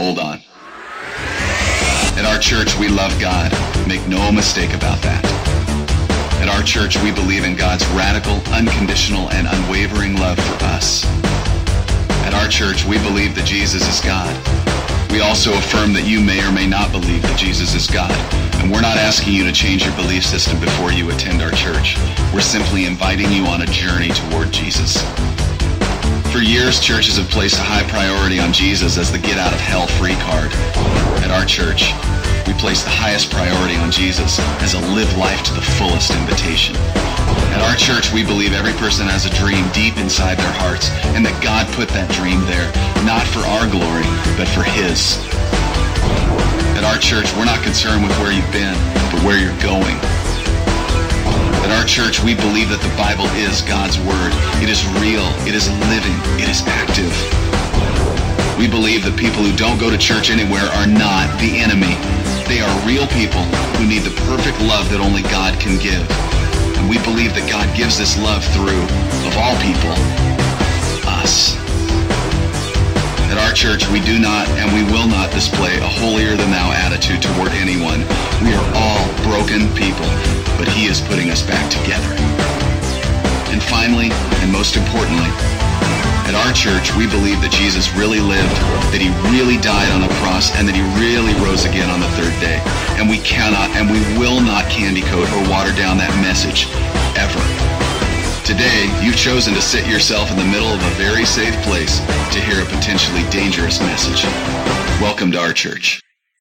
hold on. At our church, we love God. Make no mistake about that. At our church, we believe in God's radical, unconditional, and unwavering love for us. At our church, we believe that Jesus is God. We also affirm that you may or may not believe that Jesus is God. And we're not asking you to change your belief system before you attend our church. We're simply inviting you on a journey toward Jesus. For years, churches have placed a high priority on Jesus as the get-out-of-hell-free card. At our church, we place the highest priority on Jesus as a live life to the fullest invitation. At our church, we believe every person has a dream deep inside their hearts, and that God put that dream there, not for our glory, but for His. At our church, we're not concerned with where you've been, but where you're going. At our church, we believe that the Bible is God's Word. It is real, it is living, it is active. We believe that people who don't go to church anywhere are not the enemy. They are real people who need the perfect love that only God can give. And we believe that God gives this love through, of all people, us. At our church, we do not and we will not display a holier-than-thou attitude toward anyone. We are all broken people, but He is putting us back together. And finally, and most importantly, at our church, we believe that Jesus really lived, that He really died on the cross, and that He really rose again on the third day. And we cannot and we will not candy coat or water down that message, ever. Today, you've chosen to sit yourself in the middle of a very safe place to hear a potentially dangerous message. Welcome to our church.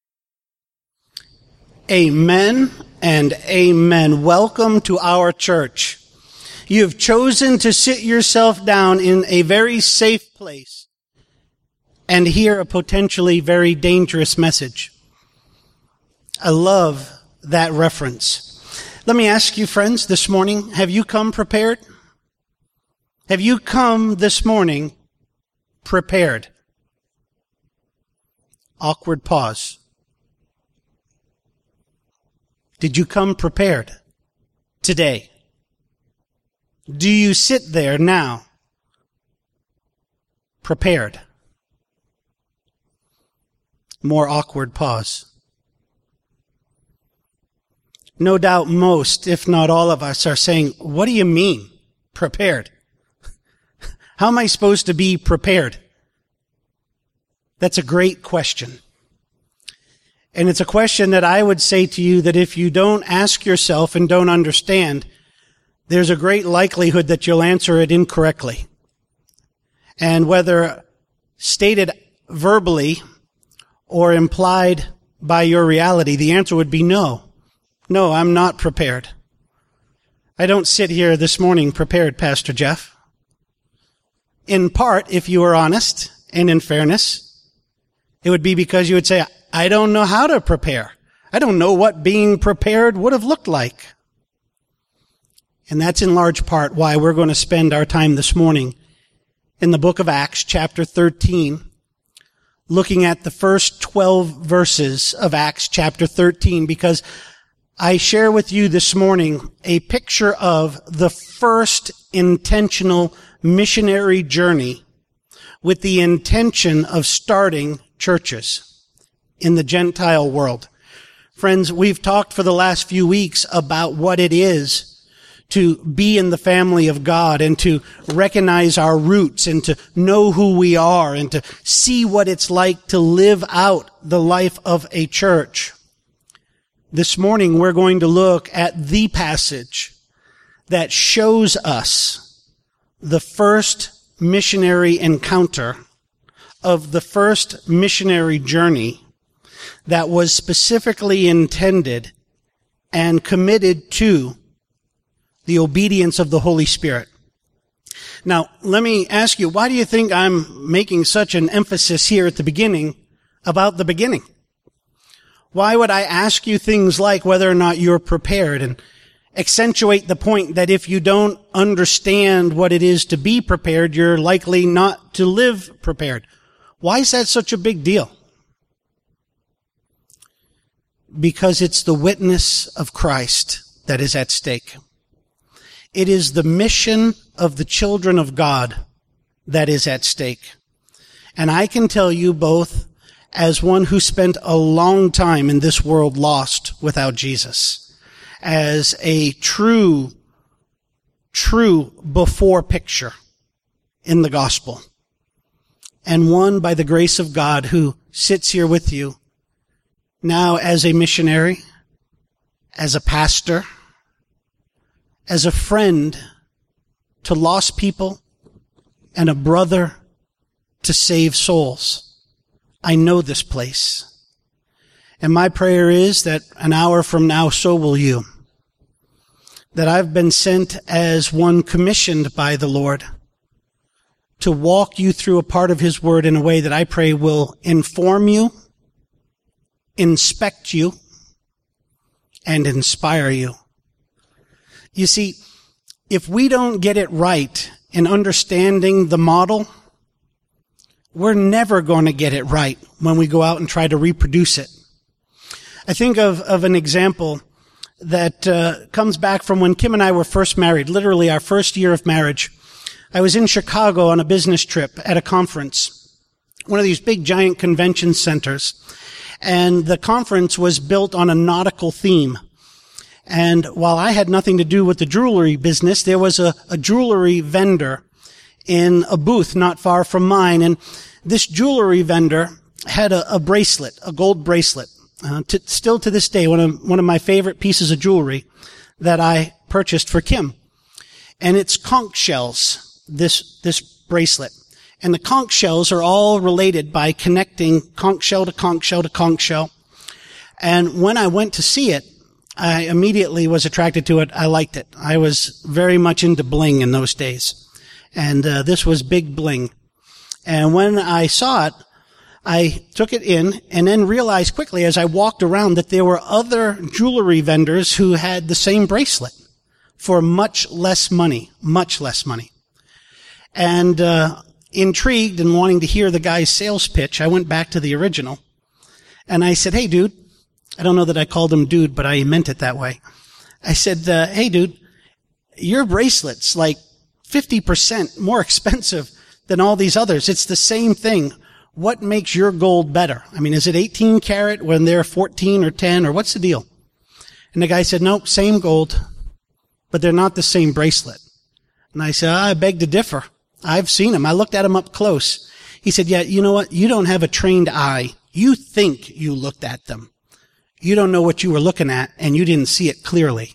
Amen and amen. Welcome to our church. You have chosen to sit yourself down in a very safe place and hear a potentially very dangerous message. I love that reference. Let me ask you, friends, this morning, have you come prepared? Have you come this morning prepared? Awkward pause. Did you come prepared today? Do you sit there now prepared? More awkward pause. No doubt most, if not all of us, are saying, what do you mean, prepared? How am I supposed to be prepared? That's a great question. And it's a question that I would say to you that if you don't ask yourself and don't understand, there's a great likelihood that you'll answer it incorrectly. And whether stated verbally or implied by your reality, the answer would be no. No, I'm not prepared. I don't sit here this morning prepared, Pastor Jeff. In part, if you were honest and in fairness, it would be because you would say, I don't know how to prepare. I don't know what being prepared would have looked like. And that's in large part why we're going to spend our time this morning in the book of Acts, chapter 13, looking at the first 12 verses of Acts chapter 13, because I share with you this morning a picture of the first intentional missionary journey with the intention of starting churches in the Gentile world. Friends, we've talked for the last few weeks about what it is to be in the family of God and to recognize our roots and to know who we are and to see what it's like to live out the life of a church. This morning we're going to look at the passage that shows us the first missionary encounter of the first missionary journey that was specifically intended and committed to the obedience of the Holy Spirit. Now, let me ask you, why do you think I'm making such an emphasis here at the beginning about the beginning? Why would I ask you things like whether or not you're prepared and accentuate the point that if you don't understand what it is to be prepared, you're likely not to live prepared? Why is that such a big deal? Because it's the witness of Christ that is at stake. It is the mission of the children of God that is at stake. And I can tell you both as one who spent a long time in this world lost without Jesus, as a true before picture in the gospel, and one by the grace of God who sits here with you now as a missionary, as a pastor, as a friend to lost people, and a brother to save souls. I know this place. And my prayer is that an hour from now, so will you. That I've been sent as one commissioned by the Lord to walk you through a part of His Word in a way that I pray will inform you, inspect you, and inspire you. You see, if we don't get it right in understanding the model, we're never going to get it right when we go out and try to reproduce it. I think of an example that comes back from when Kim and I were first married, literally our first year of marriage. I was in Chicago on a business trip at a conference, one of these big giant convention centers, and the conference was built on a nautical theme. And while I had nothing to do with the jewelry business, there was a jewelry vendor in a booth not far from mine. And this jewelry vendor had a bracelet, a gold bracelet, still to this day, one of my favorite pieces of jewelry that I purchased for Kim. And it's conch shells, this bracelet. And the conch shells are all related by connecting conch shell to conch shell to conch shell. And when I went to see it, I immediately was attracted to it. I liked it. I was very much into bling in those days. And this was big bling. And when I saw it, I took it in and then realized quickly as I walked around that there were other jewelry vendors who had the same bracelet for much less money. And intrigued and wanting to hear the guy's sales pitch, I went back to the original. And I said, "Hey, dude," I don't know that I called him dude, but I meant it that way. I said, "Hey, dude, your bracelet's like 50% more expensive than all these others. It's the same thing. What makes your gold better? I mean, is it 18 karat when they're 14 or 10, or what's the deal?" And the guy said, "Nope, same gold, but they're not the same bracelet." And I said, "I beg to differ. I've seen them. I looked at them up close." He said, "Yeah, you know what? You don't have a trained eye. You think you looked at them. You don't know what you were looking at, and you didn't see it clearly."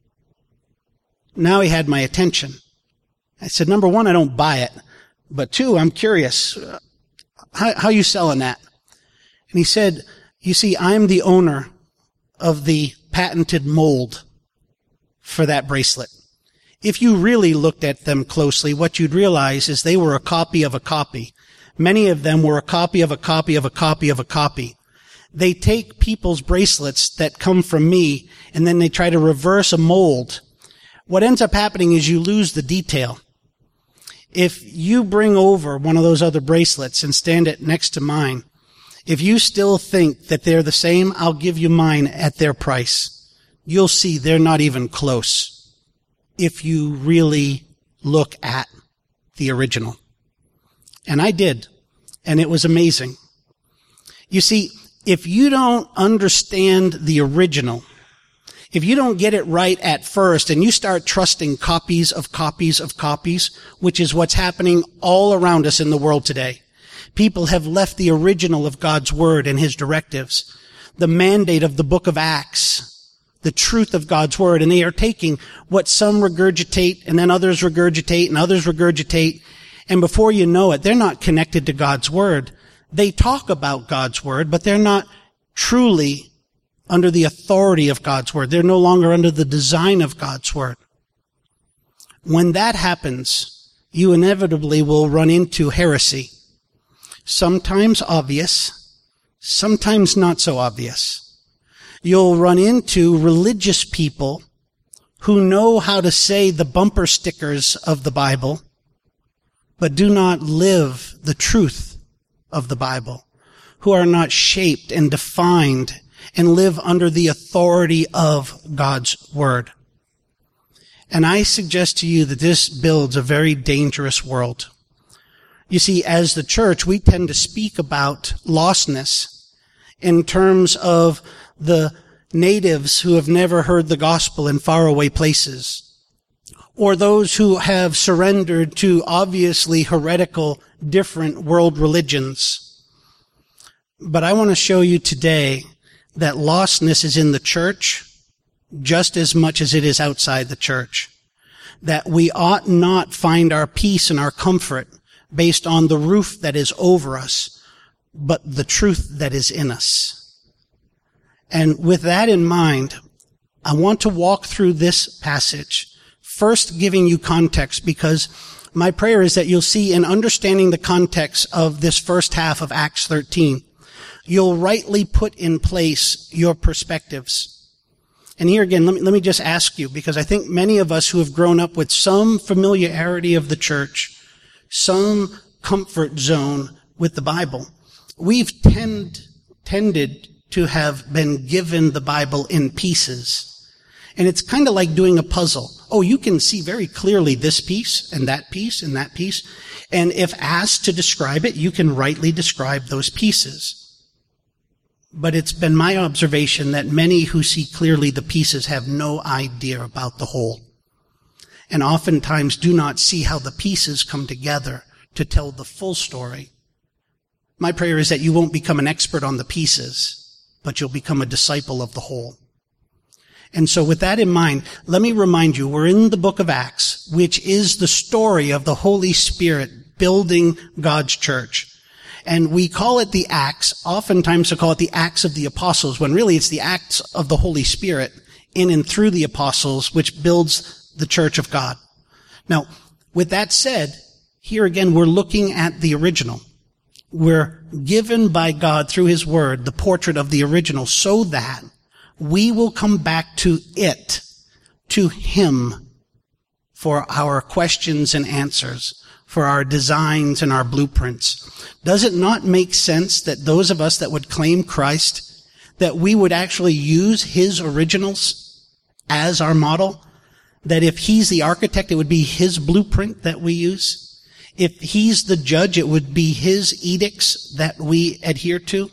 Now he had my attention. I said, "Number one, I don't buy it. But two, I'm curious. How you selling that?" And he said, "You see, I'm the owner of the patented mold for that bracelet. If you really looked at them closely, what you'd realize is they were a copy of a copy. Many of them were a copy of a copy of a copy of a copy. They take people's bracelets that come from me, and then they try to reverse a mold. What ends up happening is you lose the detail. If you bring over one of those other bracelets and stand it next to mine, if you still think that they're the same, I'll give you mine at their price. You'll see they're not even close if you really look at the original." And I did, and it was amazing. You see, if you don't understand the original, if you don't get it right at first and you start trusting copies of copies of copies, which is what's happening all around us in the world today, people have left the original of God's Word and His directives, the mandate of the book of Acts, the truth of God's Word, and they are taking what some regurgitate and then others regurgitate and others regurgitate, and before you know it, they're not connected to God's Word. They talk about God's Word, but they're not truly under the authority of God's Word. They're no longer under the design of God's Word. When that happens, you inevitably will run into heresy. Sometimes obvious, sometimes not so obvious. You'll run into religious people who know how to say the bumper stickers of the Bible, but do not live the truth of the Bible, who are not shaped and defined and live under the authority of God's Word. And I suggest to you that this builds a very dangerous world. You see, as the church, we tend to speak about lostness in terms of the natives who have never heard the gospel in faraway places, or those who have surrendered to obviously heretical, different world religions. But I want to show you today that lostness is in the church just as much as it is outside the church. That we ought not find our peace and our comfort based on the roof that is over us, but the truth that is in us. And with that in mind, I want to walk through this passage, first giving you context, because my prayer is that you'll see in understanding the context of this first half of Acts 13, you'll rightly put in place your perspectives. And here again, let me just ask you, because I think many of us who have grown up with some familiarity of the church, some comfort zone with the Bible, we've tended to have been given the Bible in pieces. And it's kind of like doing a puzzle. Oh, you can see very clearly this piece and that piece and that piece. And if asked to describe it, you can rightly describe those pieces. But it's been my observation that many who see clearly the pieces have no idea about the whole, and oftentimes do not see how the pieces come together to tell the full story. My prayer is that you won't become an expert on the pieces, but you'll become a disciple of the whole. And so with that in mind, let me remind you, we're in the book of Acts, which is the story of the Holy Spirit building God's church. And we call it the Acts, oftentimes to call it the Acts of the Apostles, when really it's the Acts of the Holy Spirit in and through the apostles, which builds the church of God. Now, with that said, here again, we're looking at the original. We're given by God through His Word the portrait of the original so that we will come back to it, to Him, for our questions and answers, for our designs and our blueprints. Does it not make sense that those of us that would claim Christ, that we would actually use His originals as our model? That if He's the architect, it would be His blueprint that we use? If He's the judge, it would be His edicts that we adhere to?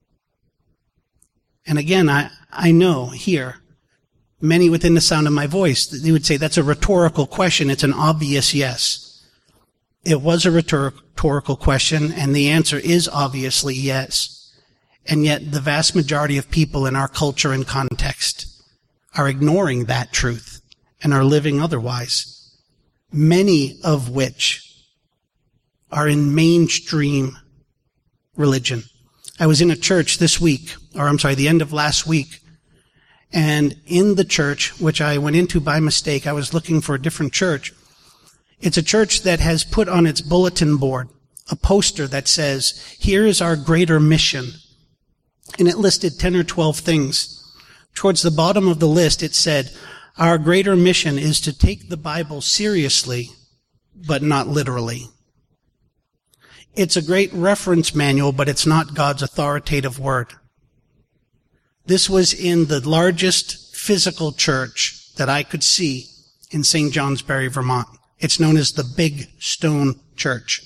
And again, I know here, many within the sound of my voice, they would say that's a rhetorical question. It's an obvious yes. It was a rhetorical question, and the answer is obviously yes. And yet the vast majority of people in our culture and context are ignoring that truth and are living otherwise, many of which are in mainstream religion. I was in a church the end of last week, and in the church, which I went into by mistake, I was looking for a different church. It's a church that has put on its bulletin board a poster that says, "Here is our greater mission." And it listed 10 or 12 things. Towards the bottom of the list, it said, "Our greater mission is to take the Bible seriously, but not literally." It's a great reference manual, but it's not God's authoritative word. This was in the largest physical church that I could see in St. Johnsbury, Vermont. It's known as the Big Stone Church.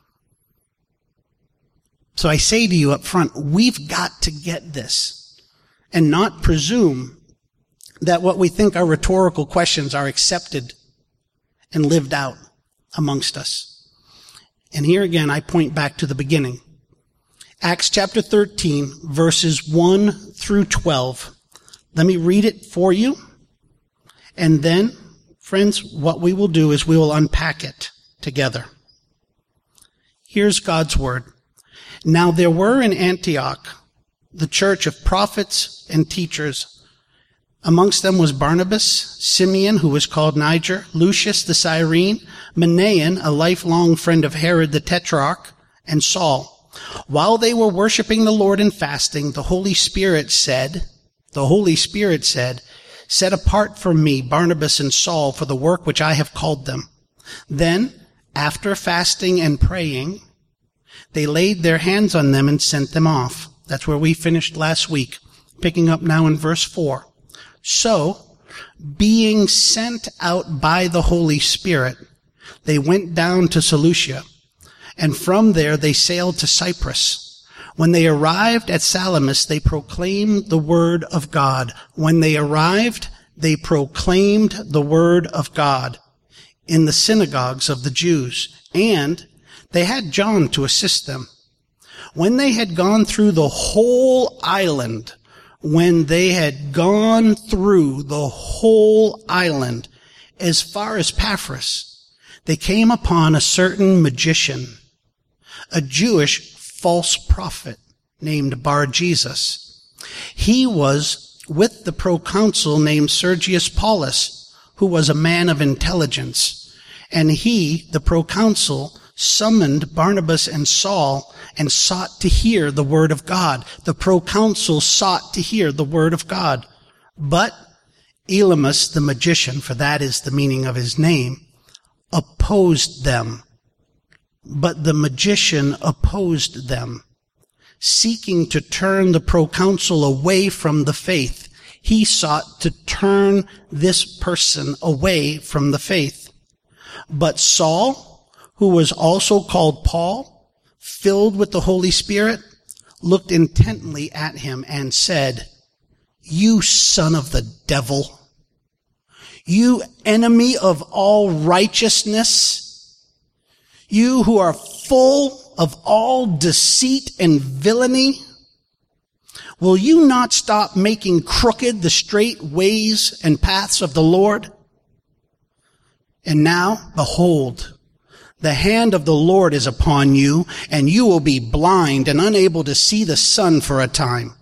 So I say to you up front, we've got to get this and not presume that what we think are rhetorical questions are accepted and lived out amongst us. And here again, I point back to the beginning. Acts chapter 13, verses 1 through 12. Let me read it for you. And then, friends, what we will do is we will unpack it together. Here's God's word. Now there were in Antioch the church of prophets and teachers. Amongst them was Barnabas, Simeon, who was called Niger, Lucius the Cyrene, Manaen, a lifelong friend of Herod the Tetrarch, and Saul. While they were worshiping the Lord and fasting, the Holy Spirit said, "Set apart for me Barnabas and Saul for the work which I have called them." Then, after fasting and praying, they laid their hands on them and sent them off. That's where we finished last week, picking up now in verse 4. So, being sent out by the Holy Spirit, they went down to Seleucia, and from there they sailed to Cyprus. When they arrived at Salamis, they proclaimed the word of God. When they arrived, they proclaimed the word of God in the synagogues of the Jews, and they had John to assist them. When they had gone through the whole island, as far as Paphos, they came upon a certain magician, a Jewish false prophet named Bar-Jesus. He was with the proconsul named Sergius Paulus, who was a man of intelligence. And he, the proconsul, summoned Barnabas and Saul and sought to hear the word of God. The proconsul sought to hear the word of God. But Elymas, the magician, for that is the meaning of his name, opposed them. But the magician opposed them, seeking to turn the proconsul away from the faith. He sought to turn this person away from the faith. But Saul, who was also called Paul, filled with the Holy Spirit, looked intently at him and said, "You son of the devil, you enemy of all righteousness, you who are full of all deceit and villainy, will you not stop making crooked the straight ways and paths of the Lord? And now, behold, the hand of the Lord is upon you, and you will be blind and unable to see the sun for a time."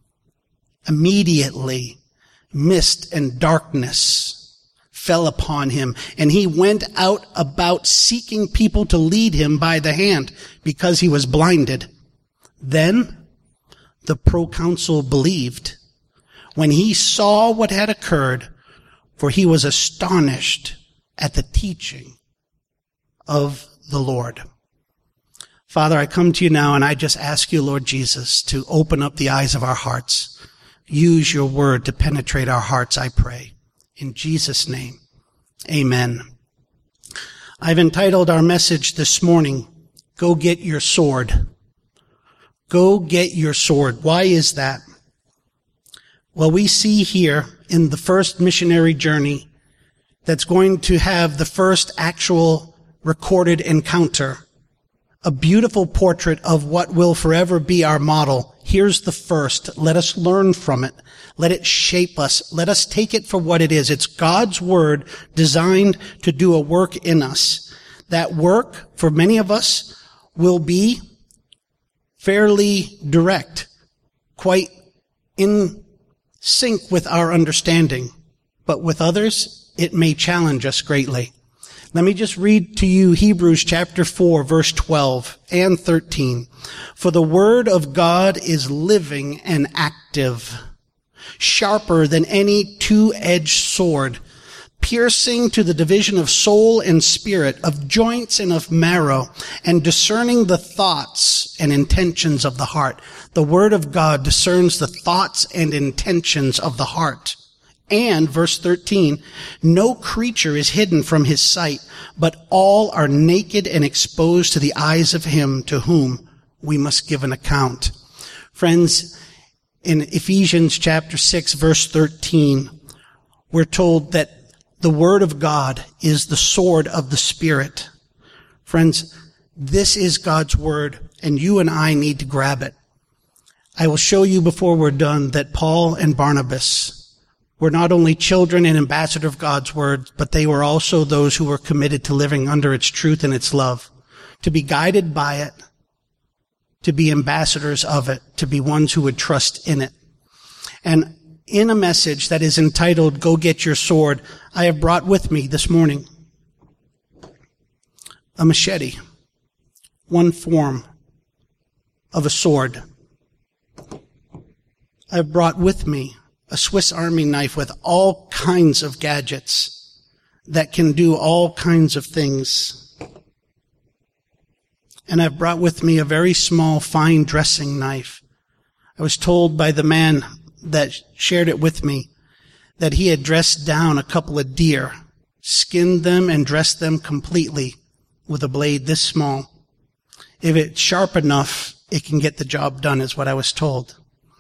Immediately, mist and darkness fell upon him, and he went out about seeking people to lead him by the hand, because he was blinded. Then the proconsul believed when he saw what had occurred, for he was astonished at the teaching of the Lord. Father, I come to you now, and I just ask you, Lord Jesus, to open up the eyes of our hearts. Use your word to penetrate our hearts, I pray. In Jesus' name, amen. I've entitled our message this morning, Go Get Your Sword. Go get your sword. Why is that? Well, we see here in the first missionary journey that's going to have the first actual recorded encounter, a beautiful portrait of what will forever be our model. Here's the first. Let us learn from it. Let it shape us. Let us take it for what it is. It's God's word designed to do a work in us. That work, for many of us, will be fairly direct, quite in sync with our understanding. But with others, it may challenge us greatly. Let me just read to you Hebrews chapter 4, verse 12 and 13. For the word of God is living and active, sharper than any two-edged sword, piercing to the division of soul and spirit, of joints and of marrow, and discerning the thoughts and intentions of the heart. The word of God discerns the thoughts and intentions of the heart. And, verse 13, no creature is hidden from his sight, but all are naked and exposed to the eyes of him to whom we must give an account. Friends, in Ephesians chapter 6, verse 13, we're told that the word of God is the sword of the Spirit. Friends, this is God's word, and you and I need to grab it. I will show you before we're done that Paul and Barnabas were not only children and ambassadors of God's word, but they were also those who were committed to living under its truth and its love, to be guided by it, to be ambassadors of it, to be ones who would trust in it. And in a message that is entitled, Go Get Your Sword, I have brought with me this morning a machete, one form of a sword. I've brought with me a Swiss Army knife with all kinds of gadgets that can do all kinds of things. And I've brought with me a very small, fine dressing knife. I was told by the man that shared it with me that he had dressed down a couple of deer, skinned them and dressed them completely with a blade this small. if it's sharp enough, it can get the job done, is what I was told.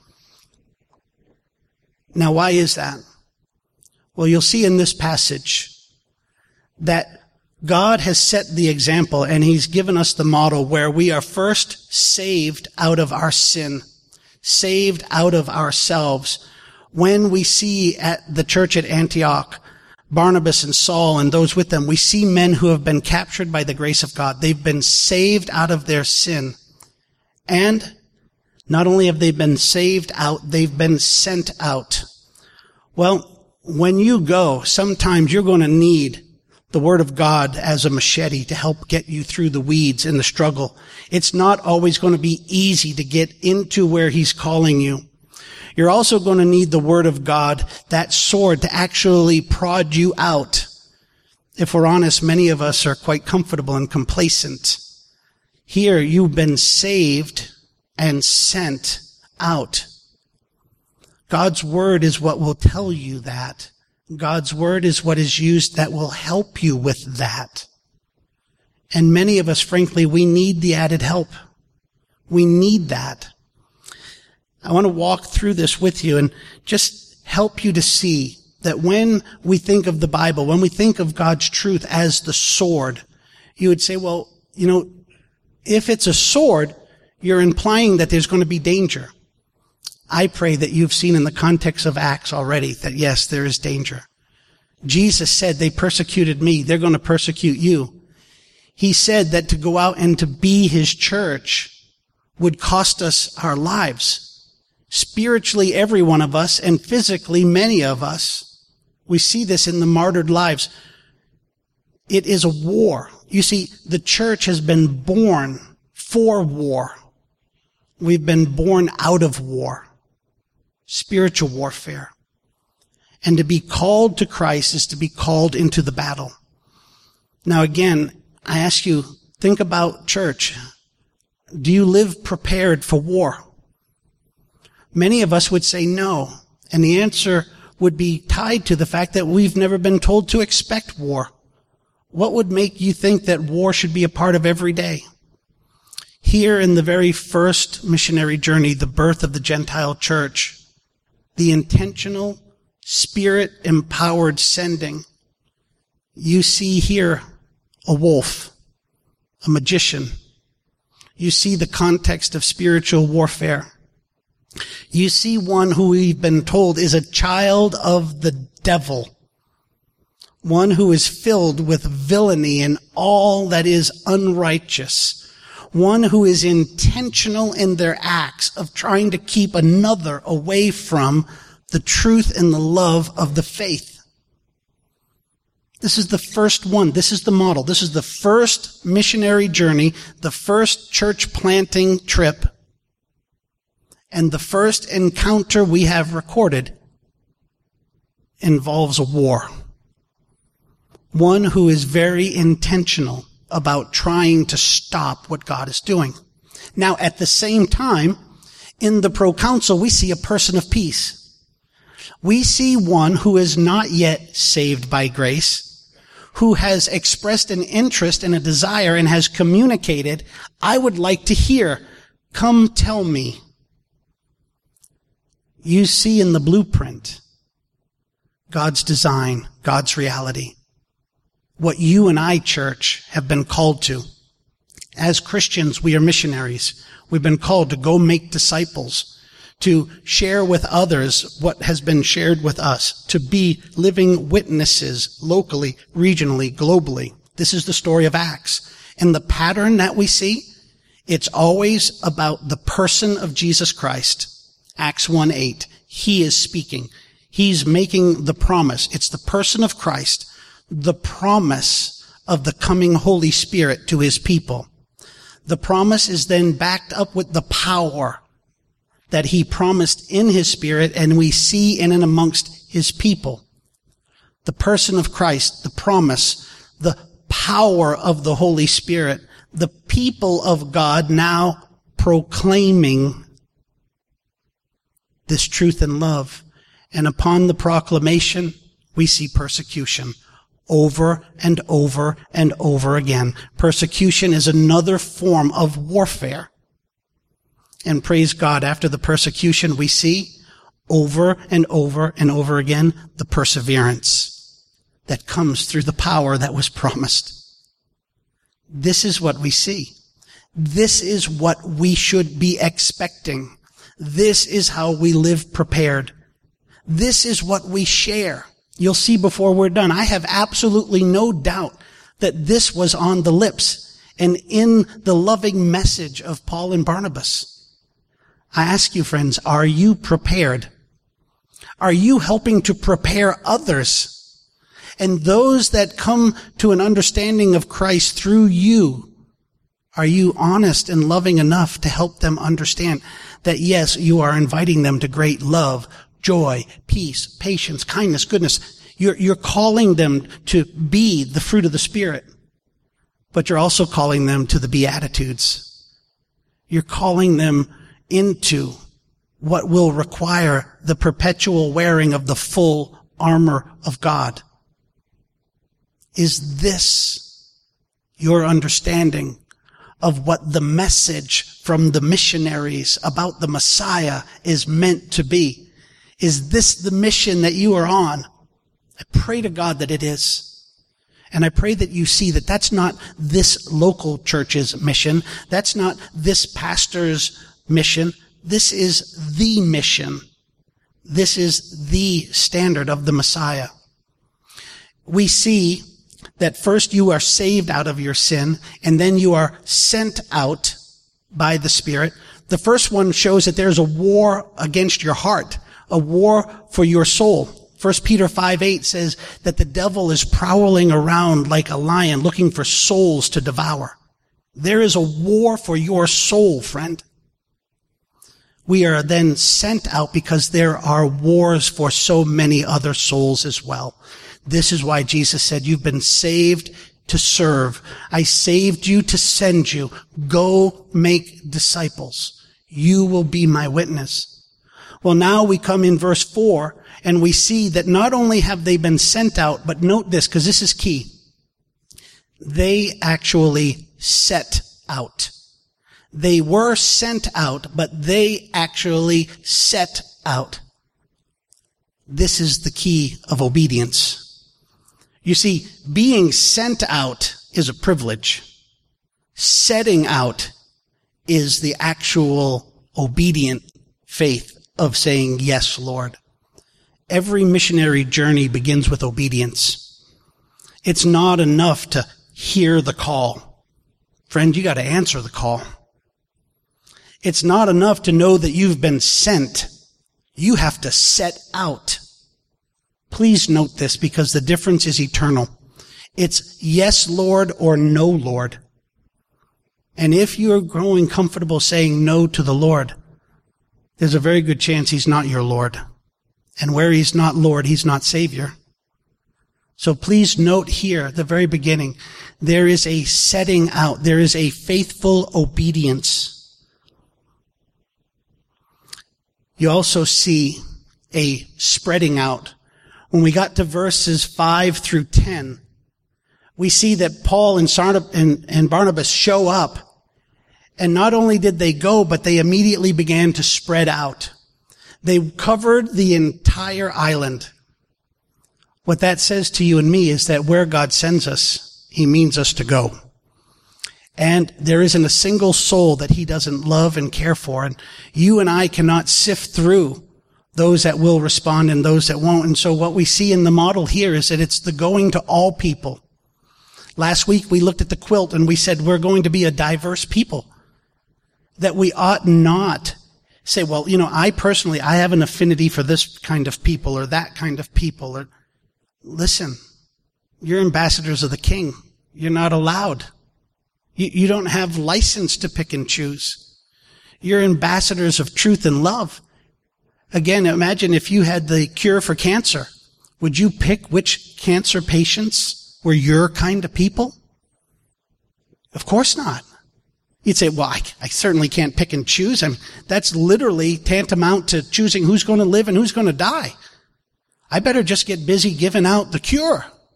Now, why is that? Well, you'll see in this passage that God has set the example, and he's given us the model where we are first saved out of our sin, saved out of ourselves. When we see at the church at Antioch, Barnabas and Saul and those with them, we see men who have been captured by the grace of God. They've been saved out of their sin. And not only have they been saved out, they've been sent out. Well, when you go, sometimes you're going to need the Word of God as a machete to help get you through the weeds in the struggle. It's not always going to be easy to get into where He's calling you. You're also going to need the Word of God, that sword, to actually prod you out. If we're honest, many of us are quite comfortable and complacent. Here, you've been saved and sent out. God's Word is what will tell you that. God's Word is what is used that will help you with that. And many of us, frankly, we need the added help. We need that. I want to walk through this with you and just help you to see that when we think of the Bible, when we think of God's truth as the sword, you would say, well, if it's a sword, you're implying that there's going to be danger. I pray that you've seen in the context of Acts already that yes, there is danger. Jesus said, they persecuted me, they're going to persecute you. He said that to go out and to be His church would cost us our lives. Spiritually, every one of us, and physically, many of us. We see this in the martyred lives. It is a war. You see, the church has been born for war. We've been born out of war. Spiritual warfare. And to be called to Christ is to be called into the battle. Now again, I ask you, think about church. Do you live prepared for war? Many of us would say no, and the answer would be tied to the fact that we've never been told to expect war. What would make you think that war should be a part of every day? Here in the very first missionary journey, the birth of the Gentile church, the intentional, Spirit-empowered sending, you see here a wolf, a magician. You see the context of spiritual warfare. You see one who we've been told is a child of the devil. One who is filled with villainy and all that is unrighteous. One who is intentional in their acts of trying to keep another away from the truth and the love of the faith. This is the first one. This is the model. This is the first missionary journey, the first church planting trip. And the first encounter we have recorded involves a war. One who is very intentional about trying to stop what God is doing. Now, at the same time, in the proconsul, we see a person of peace. We see one who is not yet saved by grace, who has expressed an interest and a desire and has communicated, I would like to hear, come tell me. You see in the blueprint God's design, God's reality. What you and I, church, have been called to. As Christians, we are missionaries. We've been called to go make disciples, to share with others what has been shared with us, to be living witnesses locally, regionally, globally. This is the story of Acts. And the pattern that we see, it's always about the person of Jesus Christ. Acts 1:8. He is speaking. He's making the promise. It's the person of Christ, the promise of the coming Holy Spirit to His people. The promise is then backed up with the power that He promised in His Spirit, and we see in and amongst His people. The person of Christ, the promise, the power of the Holy Spirit, the people of God now proclaiming this truth and love. And upon the proclamation, we see persecution. over and over and over again. Persecution is another form of warfare. And praise God, after the persecution we see over and over and over again the perseverance that comes through the power that was promised. This is what we see. This is what we should be expecting. This is how we live prepared. This is what we share. You'll see before we're done. I have absolutely no doubt that this was on the lips and in the loving message of Paul and Barnabas. I ask you, friends, are you prepared? Are you helping to prepare others? And those that come to an understanding of Christ through you, are you honest and loving enough to help them understand that, yes, you are inviting them to great love, joy, peace, patience, kindness, goodness. You're calling them to be the fruit of the Spirit, but you're also calling them to the Beatitudes. You're calling them into what will require the perpetual wearing of the full armor of God. Is this your understanding of what the message from the missionaries about the Messiah is meant to be? Is this the mission that you are on? I pray to God that it is. And I pray that you see that that's not this local church's mission. That's not this pastor's mission. This is the mission. This is the standard of the Messiah. We see that first you are saved out of your sin, and then you are sent out by the Spirit. The first one shows that there's a war against your heart, a war for your soul. 1 Peter 5:8 says that the devil is prowling around like a lion looking for souls to devour. There is a war for your soul, friend. We are then sent out because there are wars for so many other souls as well. This is why Jesus said, you've been saved to serve. I saved you to send you. Go make disciples. You will be my witness. Well, now we come in verse 4 and we see that not only have they been sent out, but note this, because this is key. They actually set out. They were sent out, but they actually set out. This is the key of obedience. You see, being sent out is a privilege. Setting out is the actual obedient faith of saying, yes, Lord. Every missionary journey begins with obedience. It's not enough to hear the call. Friend, you got to answer the call. It's not enough to know that you've been sent. You have to set out. Please note this because the difference is eternal. It's yes, Lord, or no, Lord. And if you're growing comfortable saying no to the Lord, there's a very good chance he's not your Lord. And where he's not Lord, he's not Savior. So please note here at the very beginning, there is a setting out. There is a faithful obedience. You also see a spreading out. When we got to verses 5 through 10, we see that Paul and Barnabas show up. And not only did they go, but they immediately began to spread out. They covered the entire island. What that says to you and me is that where God sends us, he means us to go. And there isn't a single soul that he doesn't love and care for. And you and I cannot sift through those that will respond and those that won't. And so what we see in the model here is that it's the going to all people. Last week we looked at the quilt and we said we're going to be a diverse people. That we ought not say, well, I personally have an affinity for this kind of people or that kind of people. Or listen, you're ambassadors of the King. You're not allowed. You don't have license to pick and choose. You're ambassadors of truth and love. Again, imagine if you had the cure for cancer. Would you pick which cancer patients were your kind of people? Of course not. You'd say, well, I certainly can't pick and choose. That's literally tantamount to choosing who's going to live and who's going to die. I better just get busy giving out the cure.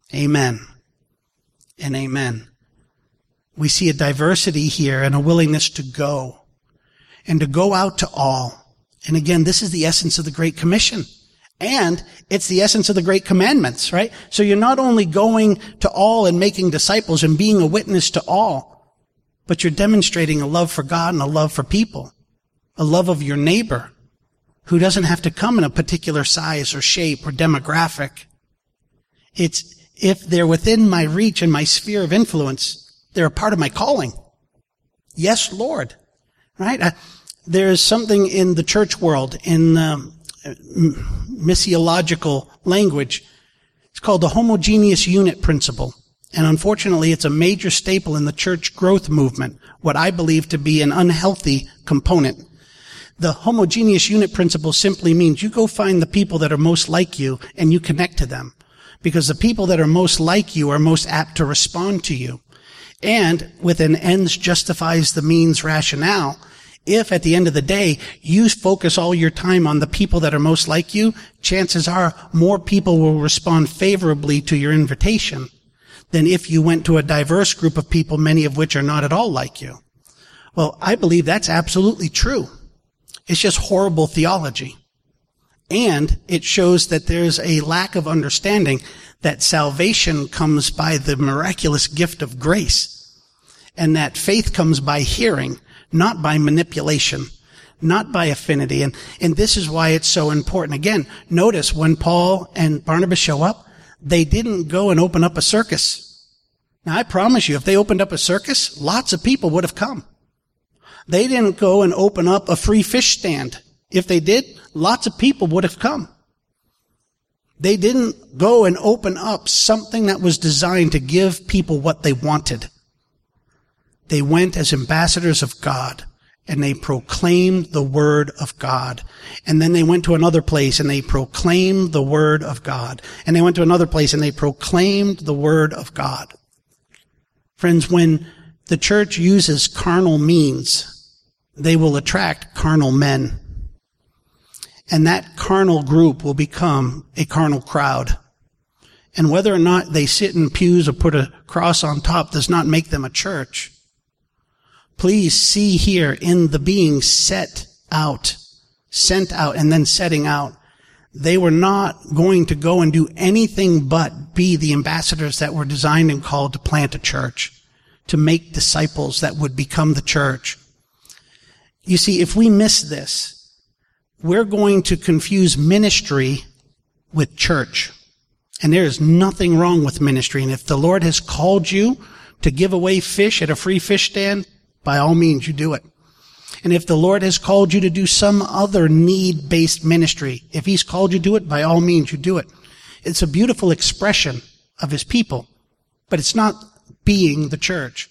Amen and amen. We see a diversity here and a willingness to go and to go out to all. And again, this is the essence of the Great Commission. And it's the essence of the Great Commandments, right? So you're not only going to all and making disciples and being a witness to all, but you're demonstrating a love for God and a love for people, a love of your neighbor who doesn't have to come in a particular size or shape or demographic. It's if they're within my reach and my sphere of influence, they're a part of my calling. Yes, Lord. Right? There's something in the church world, in missiological language. It's called the homogeneous unit principle. And unfortunately, it's a major staple in the church growth movement, what I believe to be an unhealthy component. The homogeneous unit principle simply means you go find the people that are most like you and you connect to them. Because the people that are most like you are most apt to respond to you. And with an ends justifies the means rationale, if at the end of the day you focus all your time on the people that are most like you, chances are more people will respond favorably to your invitation than if you went to a diverse group of people, many of which are not at all like you. Well, I believe that's absolutely true. It's just horrible theology. And it shows that there's a lack of understanding that salvation comes by the miraculous gift of grace, and that faith comes by hearing, not by manipulation, not by affinity. And this is why it's so important. Again, notice when Paul and Barnabas show up, they didn't go and open up a circus. Now, I promise you, if they opened up a circus, lots of people would have come. They didn't go and open up a free fish stand. If they did, lots of people would have come. They didn't go and open up something that was designed to give people what they wanted. They went as ambassadors of God, and they proclaimed the word of God. And then they went to another place and they proclaimed the word of God. And they went to another place and they proclaimed the word of God. Friends, when the church uses carnal means, they will attract carnal men. And that carnal group will become a carnal crowd. And whether or not they sit in pews or put a cross on top does not make them a church. Please see here in the being sent out, and then setting out. They were not going to go and do anything but be the ambassadors that were designed and called to plant a church, to make disciples that would become the church. You see, if we miss this, we're going to confuse ministry with church. And there is nothing wrong with ministry. And if the Lord has called you to give away fish at a free fish stand, by all means, you do it. And if the Lord has called you to do some other need-based ministry, if He's called you to do it, by all means, you do it. It's a beautiful expression of His people, but it's not being the church.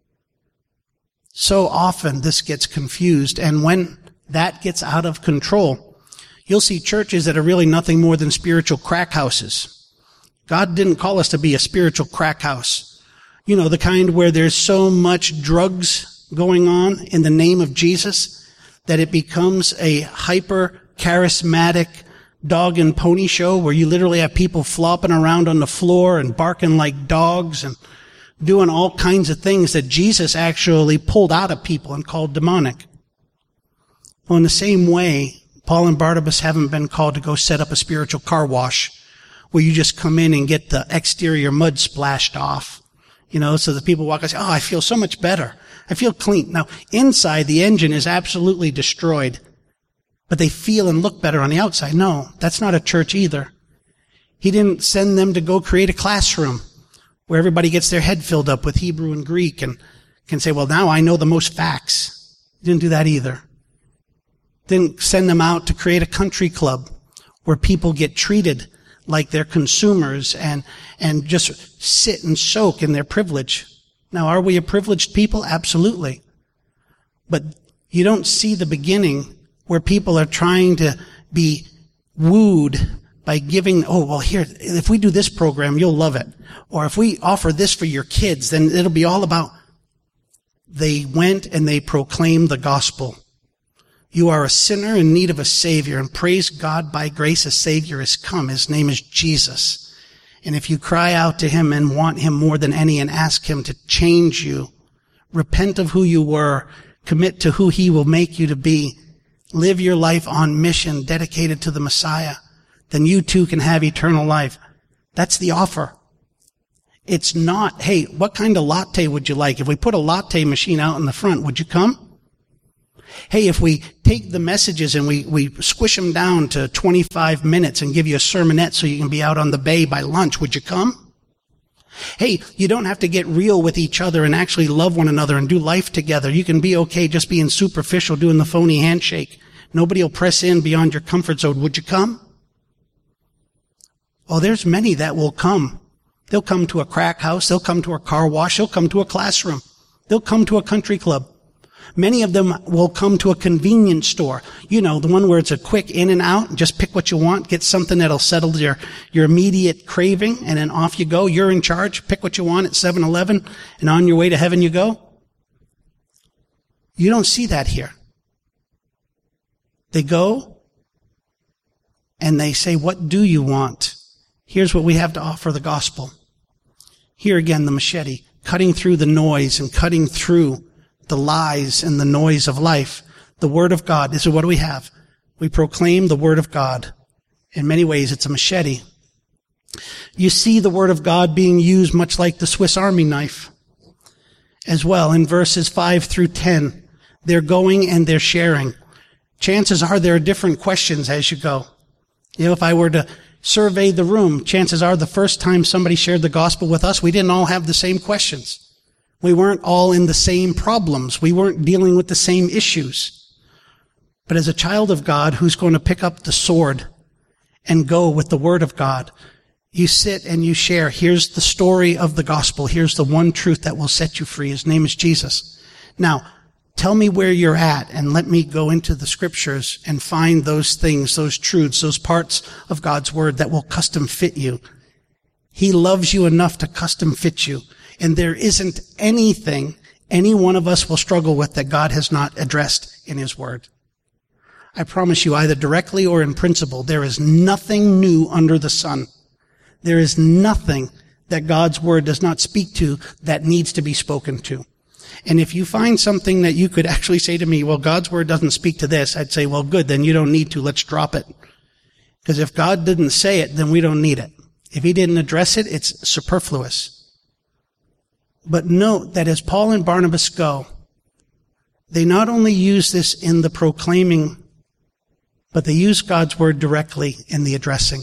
So often this gets confused, and when that gets out of control, you'll see churches that are really nothing more than spiritual crack houses. God didn't call us to be a spiritual crack house. You know, the kind where there's so much drugs going on in the name of Jesus that it becomes a hyper charismatic dog and pony show where you literally have people flopping around on the floor and barking like dogs and doing all kinds of things that Jesus actually pulled out of people and called demonic. Well, in the same way, Paul and Barnabas haven't been called to go set up a spiritual car wash where you just come in and get the exterior mud splashed off, so the people walk and say, oh, I feel so much better. I feel clean. Now, inside, the engine is absolutely destroyed, but they feel and look better on the outside. No, that's not a church either. He didn't send them to go create a classroom where everybody gets their head filled up with Hebrew and Greek and can say, well, now I know the most facts. He didn't do that either. Didn't send them out to create a country club where people get treated like they're consumers and just sit and soak in their privilege. Now, are we a privileged people? Absolutely. But you don't see the beginning where people are trying to be wooed by giving, oh, well, here, if we do this program, you'll love it. Or if we offer this for your kids, then it'll be all about. They went and they proclaimed the gospel. You are a sinner in need of a Savior, and praise God, by grace a Savior has come. His name is Jesus. And if you cry out to him and want him more than any and ask him to change you, repent of who you were, commit to who he will make you to be, live your life on mission dedicated to the Messiah, then you too can have eternal life. That's the offer. It's not, hey, what kind of latte would you like? If we put a latte machine out in the front, would you come? Hey, if we take the messages and we squish them down to 25 minutes and give you a sermonette so you can be out on the bay by lunch, would you come? Hey, you don't have to get real with each other and actually love one another and do life together. You can be okay just being superficial, doing the phony handshake. Nobody will press in beyond your comfort zone. Would you come? Oh, there's many that will come. They'll come to a crack house. They'll come to a car wash. They'll come to a classroom. They'll come to a country club. Many of them will come to a convenience store. You know, the one where it's a quick in and out. Just pick what you want. Get something that'll settle your immediate craving, and then off you go. You're in charge. Pick what you want at 7-Eleven, and on your way to heaven you go. You don't see that here. They go, and they say, what do you want? Here's what we have to offer, the gospel. Here again, the machete, cutting through the noise and cutting through the lies and the noise of life. The Word of God. This is what we have. We proclaim the Word of God. In many ways, it's a machete. You see the Word of God being used much like the Swiss Army knife as well. In verses 5 through 10, they're going and they're sharing. Chances are there are different questions as you go. You know, if I were to survey the room, chances are the first time somebody shared the gospel with us, we didn't all have the same questions. We weren't all in the same problems. We weren't dealing with the same issues. But as a child of God who's going to pick up the sword and go with the Word of God, you sit and you share. Here's the story of the gospel. Here's the one truth that will set you free. His name is Jesus. Now, tell me where you're at and let me go into the scriptures and find those things, those truths, those parts of God's Word that will custom fit you. He loves you enough to custom fit you. And there isn't anything any one of us will struggle with that God has not addressed in His Word. I promise you, either directly or in principle, there is nothing new under the sun. There is nothing that God's Word does not speak to that needs to be spoken to. And if you find something that you could actually say to me, well, God's Word doesn't speak to this, I'd say, well, good, then you don't need to. Let's drop it. Because if God didn't say it, then we don't need it. If He didn't address it, it's superfluous. But note that as Paul and Barnabas go, they not only use this in the proclaiming, but they use God's Word directly in the addressing.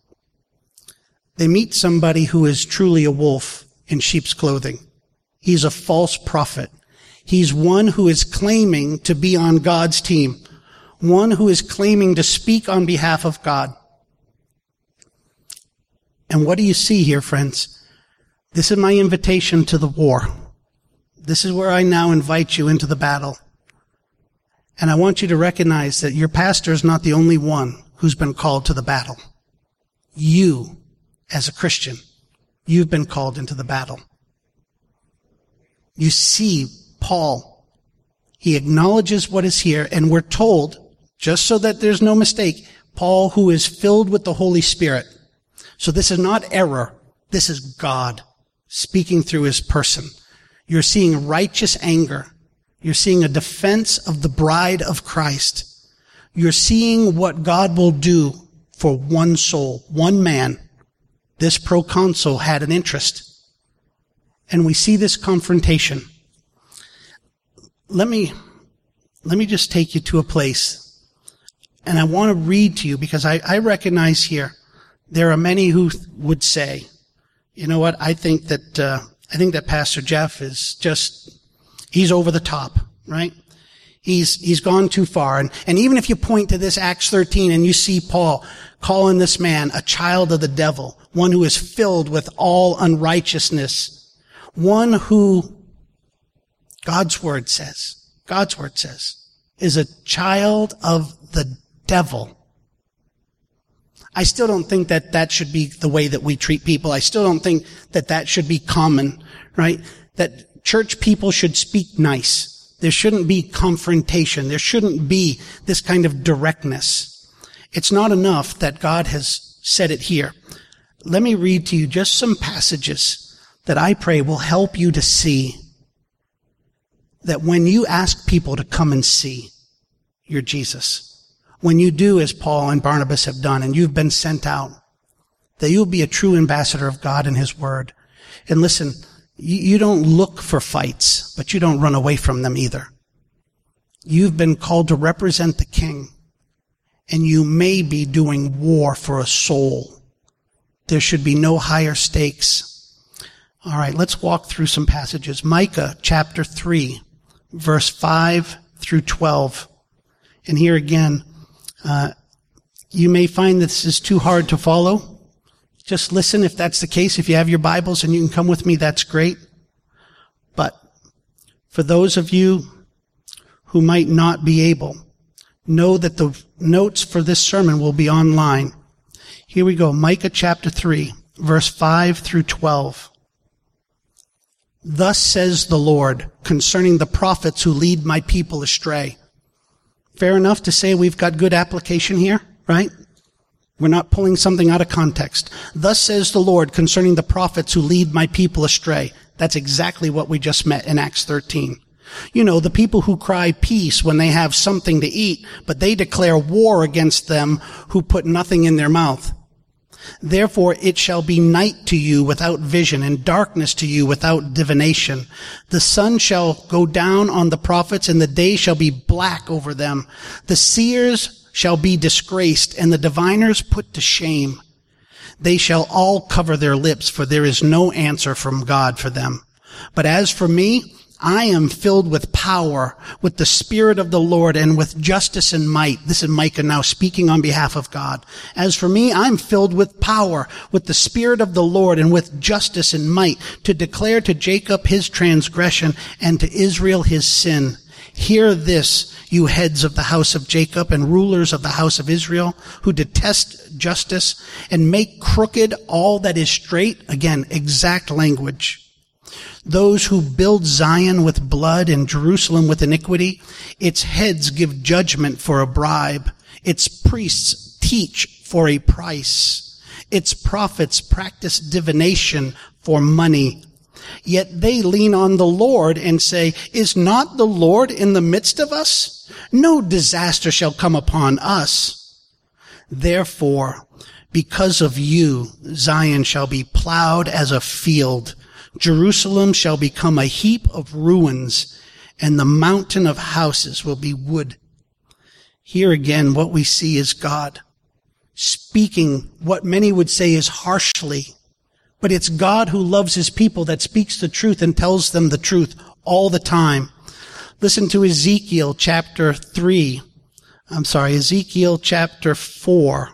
They meet somebody who is truly a wolf in sheep's clothing. He's a false prophet. He's one who is claiming to be on God's team, one who is claiming to speak on behalf of God. And what do you see here, friends? This is my invitation to the war. This is where I now invite you into the battle. And I want you to recognize that your pastor is not the only one who's been called to the battle. You, as a Christian, you've been called into the battle. You see, Paul, he acknowledges what is here, and we're told, just so that there's no mistake, Paul, who is filled with the Holy Spirit. So this is not error. This is God speaking through His person. You're seeing righteous anger. You're seeing a defense of the bride of Christ. You're seeing what God will do for one soul, one man. This proconsul had an interest. And we see this confrontation. Let me just take you to a place. And I want to read to you because I recognize here there are many who would say, you know what, I think that Pastor Jeff is just, he's over the top, right? He's gone too far. And even if you point to this Acts 13 and you see Paul calling this man a child of the devil, one who is filled with all unrighteousness, one who God's word says is a child of the devil. I still don't think that should be the way that we treat people. I still don't think that should be common, right? That church people should speak nice. There shouldn't be confrontation. There shouldn't be this kind of directness. It's not enough that God has said it here. let me read to you just some passages that I pray will help you to see that when you ask people to come and see your Jesus, when you do as Paul and Barnabas have done and you've been sent out, that you'll be a true ambassador of God and His Word. And listen, you don't look for fights, but you don't run away from them either. You've been called to represent the King, and you may be doing war for a soul. There should be no higher stakes. All right, let's walk through some passages. Micah chapter 3, verse 5 through 12. And here again, you may find this is too hard to follow. Just listen if that's the case. If you have your Bibles and you can come with me, that's great. But for those of you who might not be able, know that the notes for this sermon will be online. Here we go. Micah chapter 3, verse 5 through 12. Thus says the Lord concerning the prophets who lead my people astray. Fair enough to say we've got good application here, right? We're not pulling something out of context. Thus says the Lord concerning the prophets who lead my people astray. That's exactly what we just met in Acts 13. You know, the people who cry peace when they have something to eat, but they declare war against them who put nothing in their mouth. Therefore it shall be night to you without vision, and darkness to you without divination. The sun shall go down on the prophets, and the day shall be black over them. The seers shall be disgraced, and the diviners put to shame. They shall all cover their lips, for there is no answer from God for them. But as for me, I am filled with power, with the Spirit of the Lord, and with justice and might. This is Micah now speaking on behalf of God. As for me, I'm filled with power, with the Spirit of the Lord, and with justice and might, to declare to Jacob his transgression, and to Israel his sin. Hear this, you heads of the house of Jacob and rulers of the house of Israel, who detest justice and make crooked all that is straight. Again, exact language. Those who build Zion with blood and Jerusalem with iniquity, its heads give judgment for a bribe. Its priests teach for a price. Its prophets practice divination for money. Yet they lean on the Lord and say, is not the Lord in the midst of us? No disaster shall come upon us. Therefore, because of you, Zion shall be plowed as a field. Jerusalem shall become a heap of ruins, and the mountain of houses will be wood. Here again, what we see is God speaking what many would say is harshly. But it's God who loves His people that speaks the truth and tells them the truth all the time. Listen to Ezekiel chapter 4.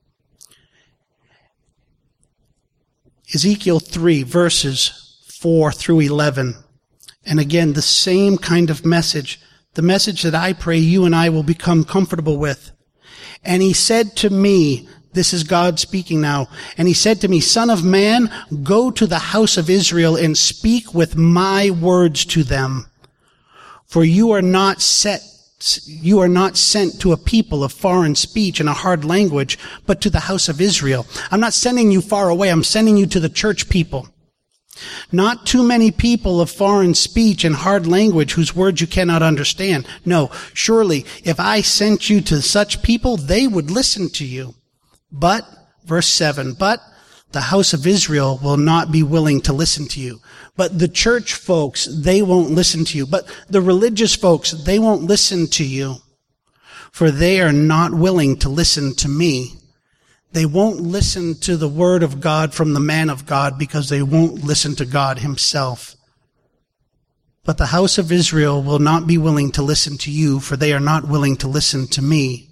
Ezekiel 3, verses 4 through 11. And again, the same kind of message. The message that I pray you and I will become comfortable with. And he said to me, this is God speaking now. And he said to me, Son of man, go to the house of Israel and speak with my words to them. For you are not sent to a people of foreign speech and a hard language, but to the house of Israel. I'm not sending you far away. I'm sending you to the church people. Not too many people of foreign speech and hard language whose words you cannot understand. No, surely if I sent you to such people, they would listen to you. But, verse 7, but the house of Israel will not be willing to listen to you. But the church folks, they won't listen to you. But the religious folks, they won't listen to you. For they are not willing to listen to me. They won't listen to the word of God from the man of God because they won't listen to God Himself. But the house of Israel will not be willing to listen to you, for they are not willing to listen to me.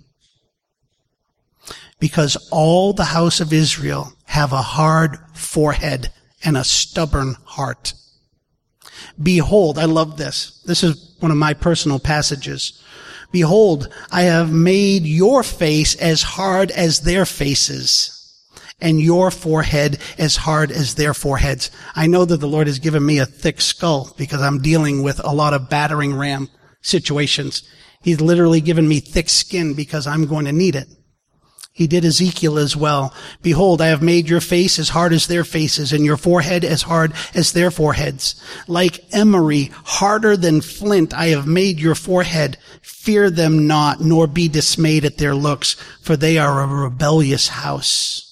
Because all the house of Israel have a hard forehead and a stubborn heart. Behold, I love this. This is one of my personal passages. Behold, I have made your face as hard as their faces, and your forehead as hard as their foreheads. I know that the Lord has given me a thick skull because I'm dealing with a lot of battering ram situations. He's literally given me thick skin because I'm going to need it. He did Ezekiel as well. Behold, I have made your face as hard as their faces, and your forehead as hard as their foreheads. Like emery, harder than flint, I have made your forehead. Fear them not, nor be dismayed at their looks, for they are a rebellious house.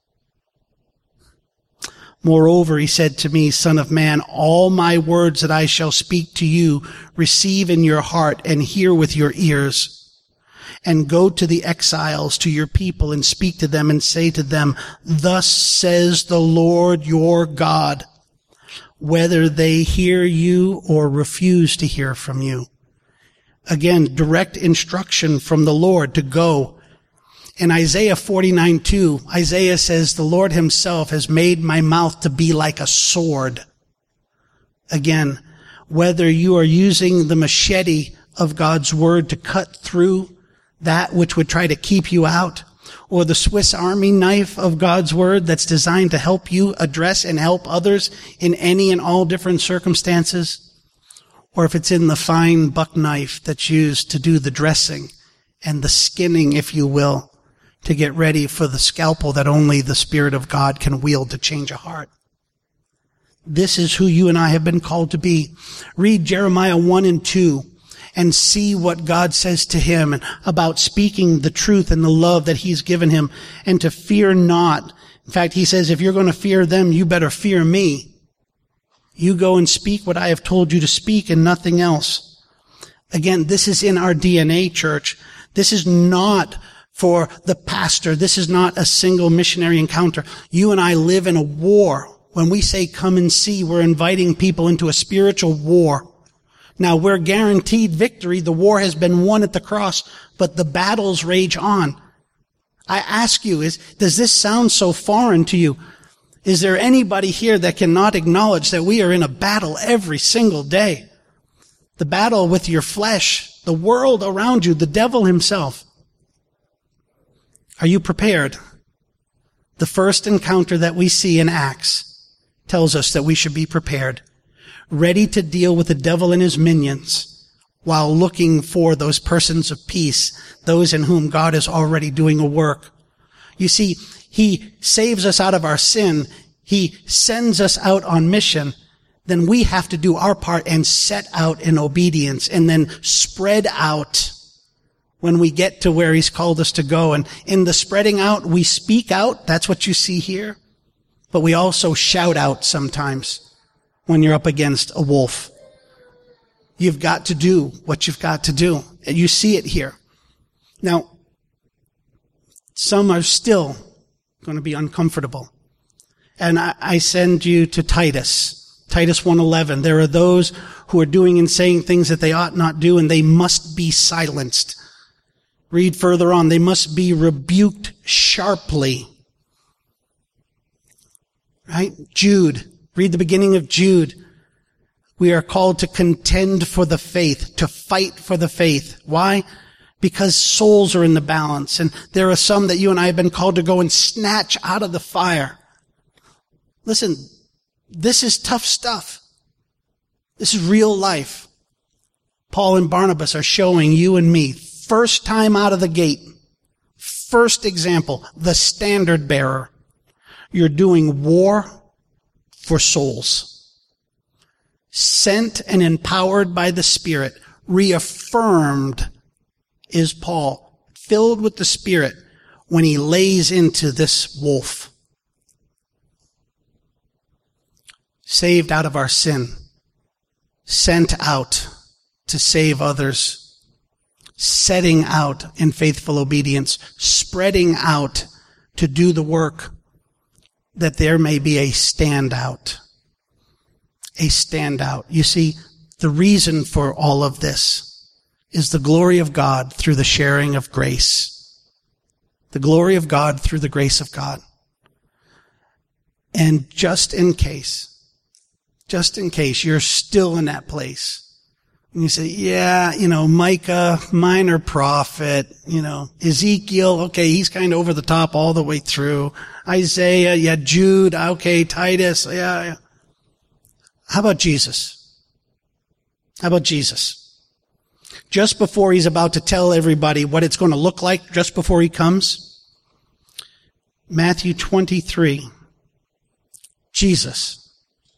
Moreover, he said to me, Son of man, all my words that I shall speak to you, receive in your heart and hear with your ears. And go to the exiles, to your people, and speak to them and say to them, Thus says the Lord your God, whether they hear you or refuse to hear from you. Again, direct instruction from the Lord to go. In Isaiah 49:2, Isaiah says, the Lord himself has made my mouth to be like a sword. Again, whether you are using the machete of God's word to cut through that which would try to keep you out, or the Swiss Army knife of God's word that's designed to help you address and help others in any and all different circumstances, or if it's in the fine buck knife that's used to do the dressing and the skinning, if you will, to get ready for the scalpel that only the Spirit of God can wield to change a heart. This is who you and I have been called to be. Read Jeremiah 1 and 2. And see what God says to him about speaking the truth and the love that he's given him, and to fear not. In fact, he says, if you're going to fear them, you better fear me. You go and speak what I have told you to speak and nothing else. Again, this is in our DNA, church. This is not for the pastor. This is not a single missionary encounter. You and I live in a war. When we say come and see, we're inviting people into a spiritual war. Now, we're guaranteed victory. The war has been won at the cross, but the battles rage on. I ask you, does this sound so foreign to you? Is there anybody here that cannot acknowledge that we are in a battle every single day? The battle with your flesh, the world around you, the devil himself. Are you prepared? The first encounter that we see in Acts tells us that we should be prepared, ready to deal with the devil and his minions while looking for those persons of peace, those in whom God is already doing a work. You see, he saves us out of our sin. He sends us out on mission. Then we have to do our part and set out in obedience and then spread out when we get to where he's called us to go. And in the spreading out, we speak out. That's what you see here. But we also shout out sometimes. When you're up against a wolf, you've got to do what you've got to do. And you see it here. Now, some are still going to be uncomfortable. And I send you to Titus 1:11. There are those who are doing and saying things that they ought not do, and they must be silenced. Read further on. They must be rebuked sharply. Right? Jude. Read the beginning of Jude. We are called to contend for the faith, to fight for the faith. Why? Because souls are in the balance, and there are some that you and I have been called to go and snatch out of the fire. Listen, this is tough stuff. This is real life. Paul and Barnabas are showing you and me, first time out of the gate, first example, the standard bearer. You're doing war for souls. Sent and empowered by the Spirit, reaffirmed is Paul, filled with the Spirit when he lays into this wolf. Saved out of our sin, sent out to save others, setting out in faithful obedience, spreading out to do the work, that there may be a standout. A standout. You see, the reason for all of this is the glory of God through the sharing of grace. The glory of God through the grace of God. And just in case you're still in that place, and you say, yeah, Micah, minor prophet, Ezekiel, okay, he's kind of over the top all the way through. Isaiah, yeah, Jude, okay, Titus, yeah. How about Jesus? How about Jesus? Just before he's about to tell everybody what it's going to look like, just before he comes, Matthew 23. Jesus,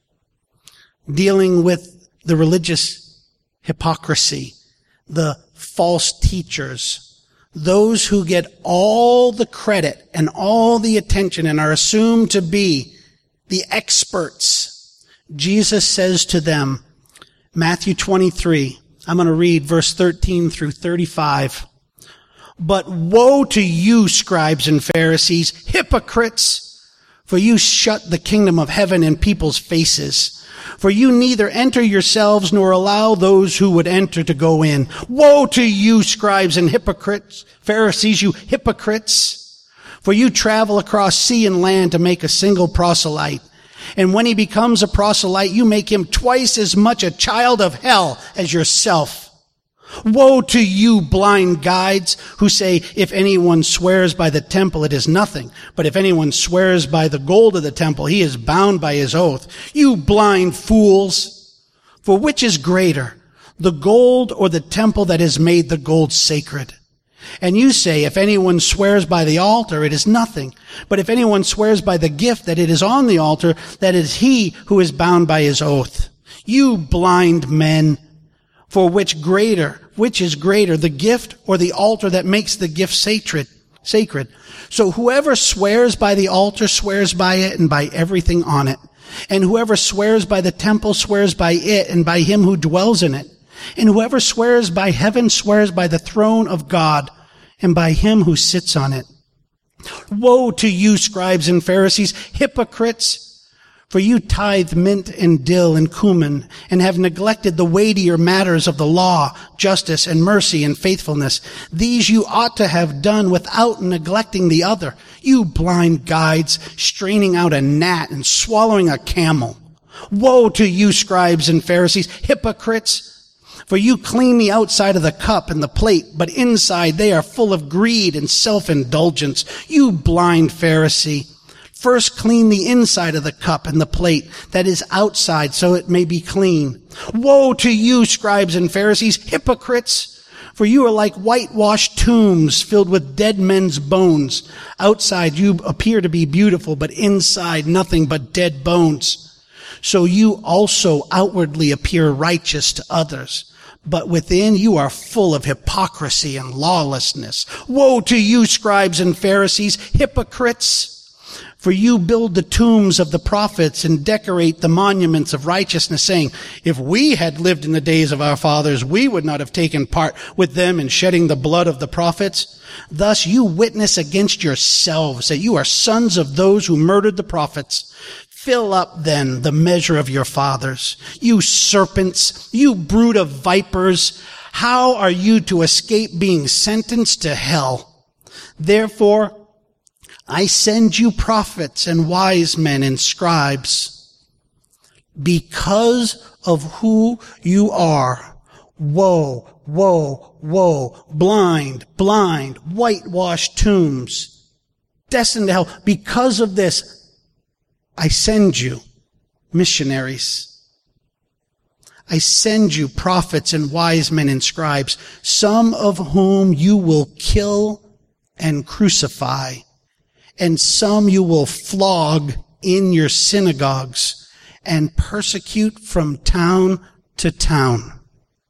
dealing with the religious hypocrisy, the false teachers, those who get all the credit and all the attention and are assumed to be the experts. Jesus says to them, Matthew 23, I'm going to read verse 13 through 35. But woe to you, scribes and Pharisees, hypocrites, for you shut the kingdom of heaven in people's faces. For you neither enter yourselves nor allow those who would enter to go in. Woe to you, scribes and hypocrites, Pharisees, you hypocrites, for you travel across sea and land to make a single proselyte. And when he becomes a proselyte, you make him twice as much a child of hell as yourself. Woe to you, blind guides, who say, if anyone swears by the temple, it is nothing. But if anyone swears by the gold of the temple, he is bound by his oath. You blind fools! For which is greater, the gold or the temple that has made the gold sacred? And you say, if anyone swears by the altar, it is nothing. But if anyone swears by the gift that it is on the altar, that is he who is bound by his oath. You blind men! For which is greater, the gift or the altar that makes the gift sacred? So whoever swears by the altar swears by it and by everything on it. And whoever swears by the temple swears by it and by him who dwells in it. And whoever swears by heaven swears by the throne of God and by him who sits on it. Woe to you, scribes and Pharisees, hypocrites! For you tithe mint and dill and cumin, and have neglected the weightier matters of the law, justice and mercy and faithfulness. These you ought to have done without neglecting the other. You blind guides, straining out a gnat and swallowing a camel. Woe to you, scribes and Pharisees, hypocrites! For you clean the outside of the cup and the plate, but inside they are full of greed and self-indulgence. You blind Pharisee! First clean the inside of the cup and the plate that is outside so it may be clean. Woe to you, scribes and Pharisees, hypocrites! For you are like whitewashed tombs filled with dead men's bones. Outside you appear to be beautiful, but inside nothing but dead bones. So you also outwardly appear righteous to others, but within you are full of hypocrisy and lawlessness. Woe to you, scribes and Pharisees, hypocrites! For you build the tombs of the prophets and decorate the monuments of righteousness, saying, if we had lived in the days of our fathers, we would not have taken part with them in shedding the blood of the prophets. Thus you witness against yourselves that you are sons of those who murdered the prophets. Fill up then the measure of your fathers. You serpents, you brood of vipers, how are you to escape being sentenced to hell? Therefore, I send you prophets and wise men and scribes. Because of who you are, woe, woe, woe, blind, whitewashed tombs, destined to hell. Because of this, I send you missionaries. I send you prophets and wise men and scribes, some of whom you will kill and crucify, and some you will flog in your synagogues and persecute from town to town,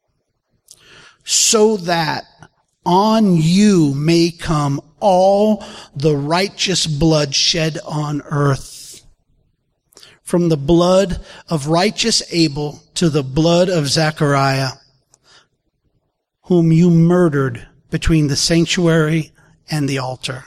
so that on you may come all the righteous blood shed on earth, from the blood of righteous Abel to the blood of Zechariah, whom you murdered between the sanctuary and the altar.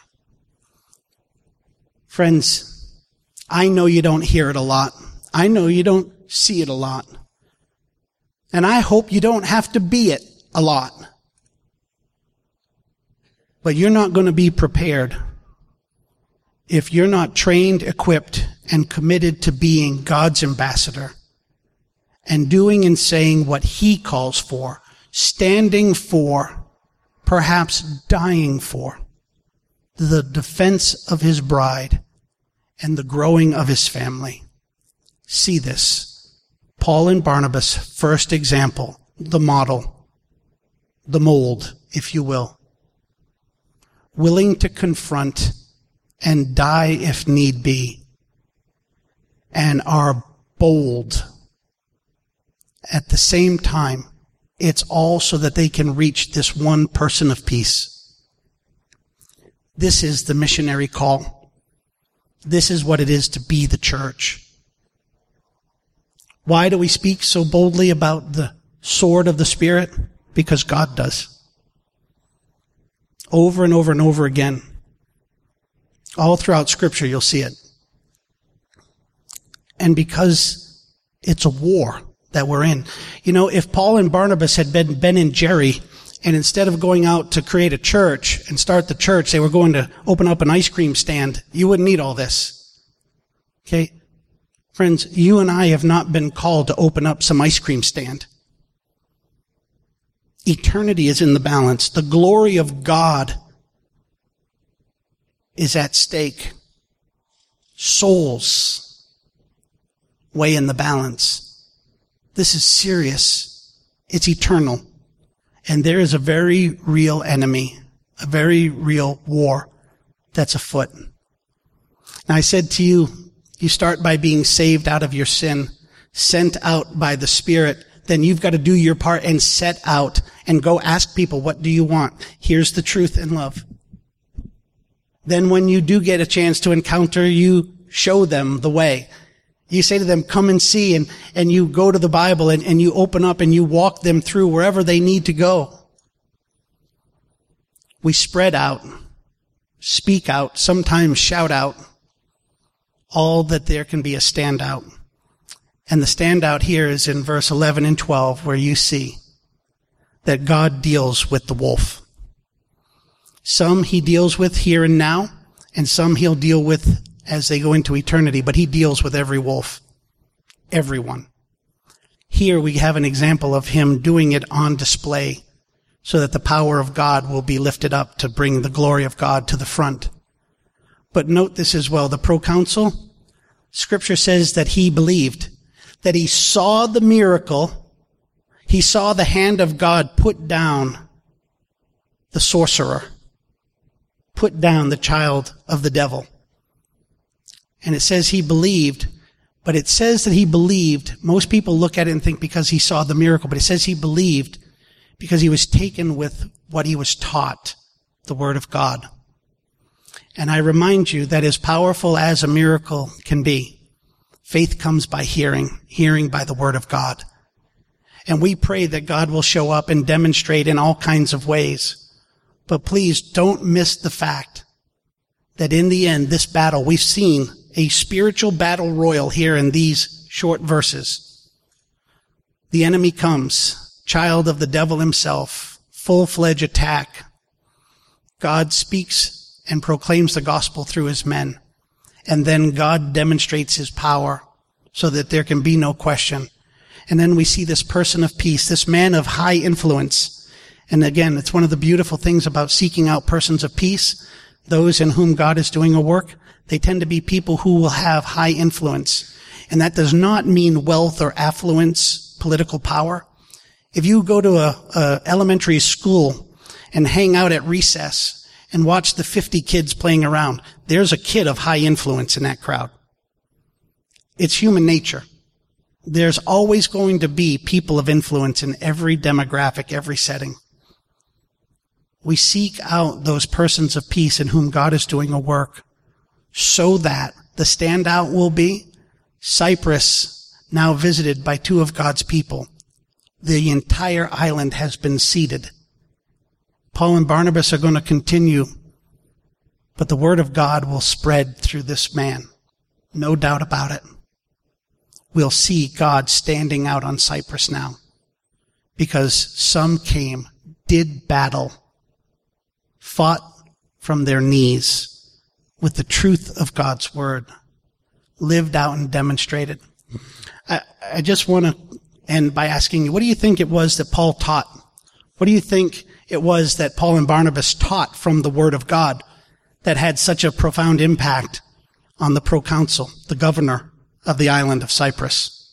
Friends, I know you don't hear it a lot. I know you don't see it a lot. And I hope you don't have to be it a lot. But you're not going to be prepared if you're not trained, equipped, and committed to being God's ambassador and doing and saying what He calls for, standing for, perhaps dying for, the defense of His bride and the growing of His family. See this. Paul and Barnabas, first example, the model, the mold, if you will. Willing to confront and die if need be, and are bold. At the same time, it's all so that they can reach this one person of peace. This is the missionary call. This is what it is to be the church. Why do we speak so boldly about the sword of the Spirit? Because God does. Over and over and over again. All throughout Scripture you'll see it. And because it's a war that we're in. You know, if Paul and Barnabas had been Ben and Jerry, and instead of going out to create a church and start the church, they were going to open up an ice cream stand, you wouldn't need all this. Okay? Friends, you and I have not been called to open up some ice cream stand. Eternity is in the balance. The glory of God is at stake. Souls weigh in the balance. This is serious. It's eternal. And there is a very real enemy, a very real war that's afoot. Now I said to you, you start by being saved out of your sin, sent out by the Spirit. Then you've got to do your part and set out and go ask people, what do you want? Here's the truth and love. Then when you do get a chance to encounter, you show them the way. You say to them, come and see, and you go to the Bible and you open up and you walk them through wherever they need to go. We spread out, speak out, sometimes shout out, all that there can be a standout. And the standout here is in verse 11 and 12, where you see that God deals with the wolf. Some he deals with here and now, and some he'll deal with as they go into eternity, but he deals with every wolf. Everyone. Here we have an example of him doing it on display so that the power of God will be lifted up to bring the glory of God to the front. But note this as well, the proconsul, Scripture says that he believed, that he saw the miracle, he saw the hand of God put down the sorcerer, put down the child of the devil. And it says he believed, but it says that he believed. Most people look at it and think because he saw the miracle, but it says he believed because he was taken with what he was taught, the Word of God. And I remind you that as powerful as a miracle can be, faith comes by hearing, hearing by the Word of God. And we pray that God will show up and demonstrate in all kinds of ways. But please don't miss the fact that in the end, this battle, we've seen a spiritual battle royal here in these short verses. The enemy comes, child of the devil himself, full-fledged attack. God speaks and proclaims the gospel through his men. And then God demonstrates his power so that there can be no question. And then we see this person of peace, this man of high influence. And again, it's one of the beautiful things about seeking out persons of peace, those in whom God is doing a work. They tend to be people who will have high influence. And that does not mean wealth or affluence, political power. If you go to a elementary school and hang out at recess and watch the 50 kids playing around, there's a kid of high influence in that crowd. It's human nature. There's always going to be people of influence in every demographic, every setting. We seek out those persons of peace in whom God is doing a work so that the standout will be Cyprus, now visited by 2 of God's people. The entire island has been seeded. Paul and Barnabas are going to continue, but the word of God will spread through this man. No doubt about it. We'll see God standing out on Cyprus now because some came, did battle, fought from their knees with the truth of God's word, lived out and demonstrated. I just want to end by asking you, what do you think it was that Paul taught? What do you think it was that Paul and Barnabas taught from the word of God that had such a profound impact on the proconsul, the governor of the island of Cyprus?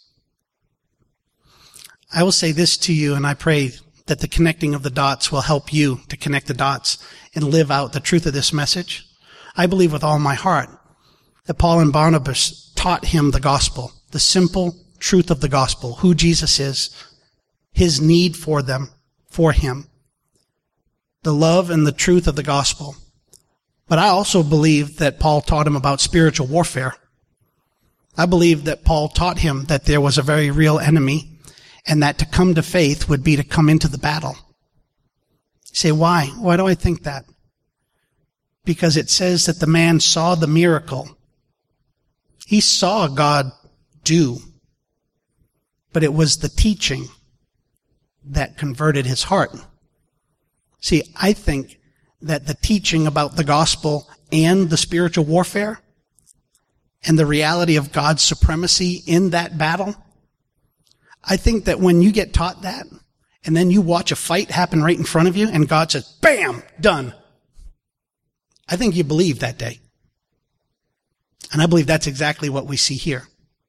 I will say this to you, and I pray that the connecting of the dots will help you to connect the dots and live out the truth of this message. I believe with all my heart that Paul and Barnabas taught him the gospel, the simple truth of the gospel, who Jesus is, his need for them, for him, the love and the truth of the gospel. But I also believe that Paul taught him about spiritual warfare. I believe that Paul taught him that there was a very real enemy and that to come to faith would be to come into the battle. You say, why? Why do I think that? Because it says that the man saw the miracle. He saw God do. But it was the teaching that converted his heart. See, I think that the teaching about the gospel and the spiritual warfare and the reality of God's supremacy in that battle, I think that when you get taught that and then you watch a fight happen right in front of you and God says, bam, done, I think you believe that day. And I believe that's exactly what we see here.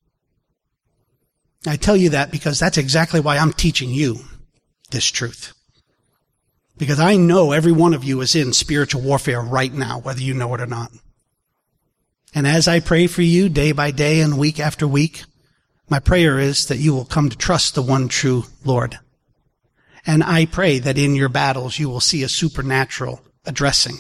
I tell you that because that's exactly why I'm teaching you this truth. Because I know every one of you is in spiritual warfare right now, whether you know it or not. And as I pray for you day by day and week after week, my prayer is that you will come to trust the one true Lord. And I pray that in your battles you will see a supernatural addressing.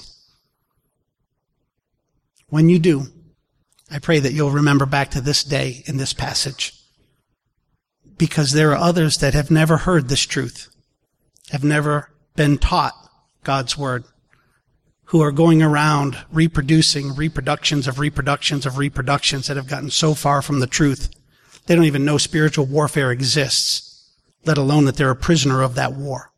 When you do, I pray that you'll remember back to this day in this passage. Because there are others that have never heard this truth, have never been taught God's word, who are going around reproducing reproductions of reproductions of reproductions that have gotten so far from the truth, they don't even know spiritual warfare exists, let alone that they're a prisoner of that war.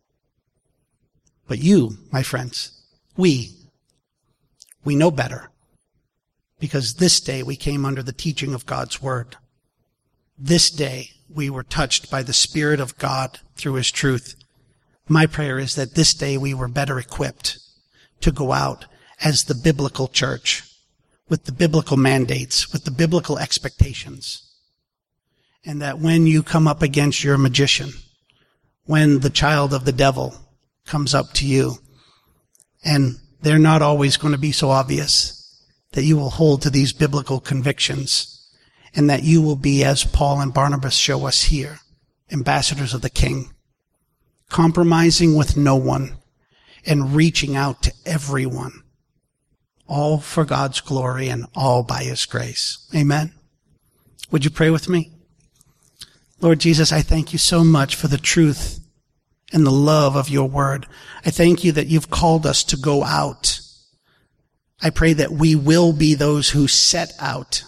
But you, my friends, we know better, because this day we came under the teaching of God's word. This day we were touched by the Spirit of God through his truth. My prayer is that this day we were better equipped to go out as the biblical church, with the biblical mandates, with the biblical expectations. And that when you come up against your magician, when the child of the devil comes up to you, and they're not always going to be so obvious, that you will hold to these biblical convictions, and that you will be, as Paul and Barnabas show us here, ambassadors of the King, compromising with no one and reaching out to everyone, all for God's glory and all by his grace. Amen. Would you pray with me? Lord Jesus, I thank you so much for the truth and the love of your word. I thank you that you've called us to go out. I pray that we will be those who set out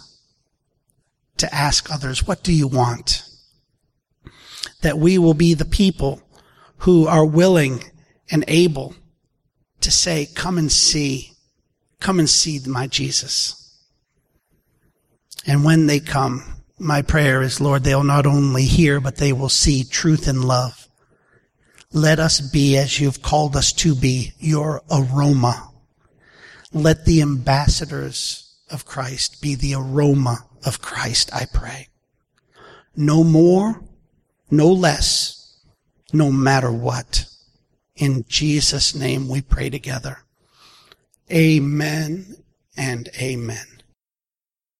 to ask others, what do you want? That we will be the people who are willing and able to say, come and see my Jesus. And when they come, my prayer is, Lord, they'll not only hear, but they will see truth and love. Let us be, as you've called us to be, your aroma. Let the ambassadors of Christ be the aroma of Christ, I pray. No more, no less, no matter what. In Jesus' name we pray together. Amen and amen.